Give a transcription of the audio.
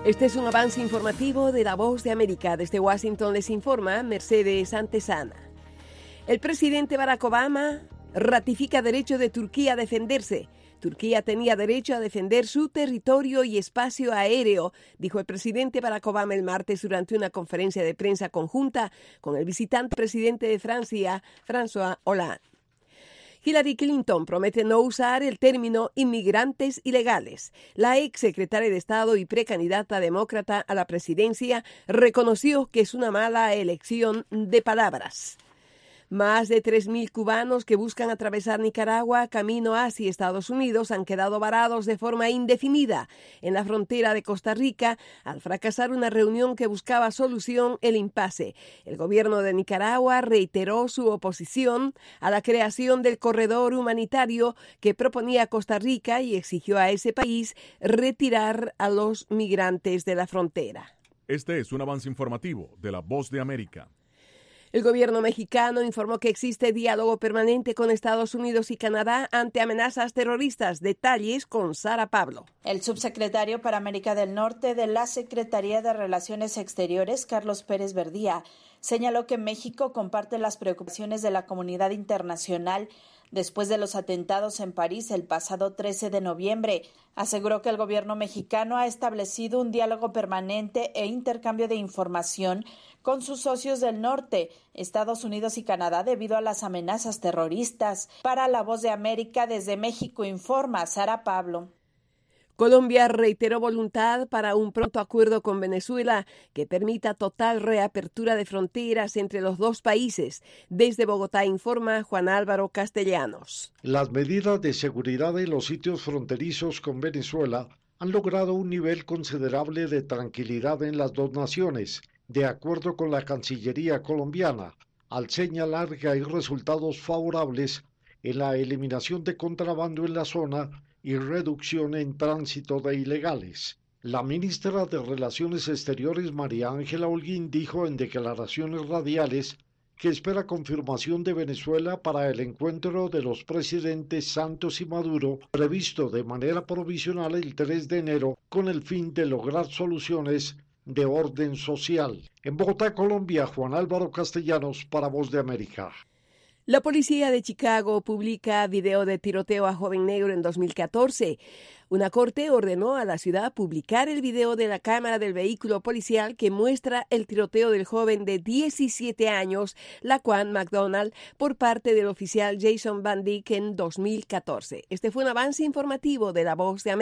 Este es un avance informativo de La Voz de América. Desde Washington les informa Mercedes Antesana. El presidente Barack Obama ratifica derecho de Turquía a defenderse. Turquía tenía derecho a defender su territorio y espacio aéreo, dijo el presidente Barack Obama el martes durante una conferencia de prensa conjunta con el visitante presidente de Francia, François Hollande. Hillary Clinton promete no usar el término inmigrantes ilegales. La ex secretaria de Estado y precandidata demócrata a la presidencia reconoció que es una mala elección de palabras. Más de 3.000 cubanos que buscan atravesar Nicaragua camino hacia Estados Unidos han quedado varados de forma indefinida en la frontera de Costa Rica al fracasar una reunión que buscaba solución el impasse. El gobierno de Nicaragua reiteró su oposición a la creación del corredor humanitario que proponía Costa Rica y exigió a ese país retirar a los migrantes de la frontera. Este es un avance informativo de La Voz de América. El gobierno mexicano informó que existe diálogo permanente con Estados Unidos y Canadá ante amenazas terroristas. Detalles con Sara Pablo. El subsecretario para América del Norte de la Secretaría de Relaciones Exteriores, Carlos Pérez Verdía, señaló que México comparte las preocupaciones de la comunidad internacional después de los atentados en París el pasado 13 de noviembre. Aseguró que el gobierno mexicano ha establecido un diálogo permanente e intercambio de información con sus socios del norte, Estados Unidos y Canadá, debido a las amenazas terroristas. Para La Voz de América, desde México informa Sara Pablo. Colombia reiteró voluntad para un pronto acuerdo con Venezuela que permita total reapertura de fronteras entre los dos países. Desde Bogotá informa Juan Álvaro Castellanos. Las medidas de seguridad en los sitios fronterizos con Venezuela han logrado un nivel considerable de tranquilidad en las dos naciones, de acuerdo con la Cancillería colombiana, al señalar que hay resultados favorables en la eliminación de contrabando en la zona y reducción en tránsito de ilegales. La ministra de Relaciones Exteriores, María Ángela Holguín, dijo en declaraciones radiales que espera confirmación de Venezuela para el encuentro de los presidentes Santos y Maduro, previsto de manera provisional el 3 de enero, con el fin de lograr soluciones de orden social. En Bogotá, Colombia, Juan Álvaro Castellanos para Voz de América. La policía de Chicago publica video de tiroteo a joven negro en 2014. Una corte ordenó a la ciudad publicar el video de la cámara del vehículo policial que muestra el tiroteo del joven de 17 años, Laquan McDonald, por parte del oficial Jason Van Dyke en 2014. Este fue un avance informativo de La Voz de América.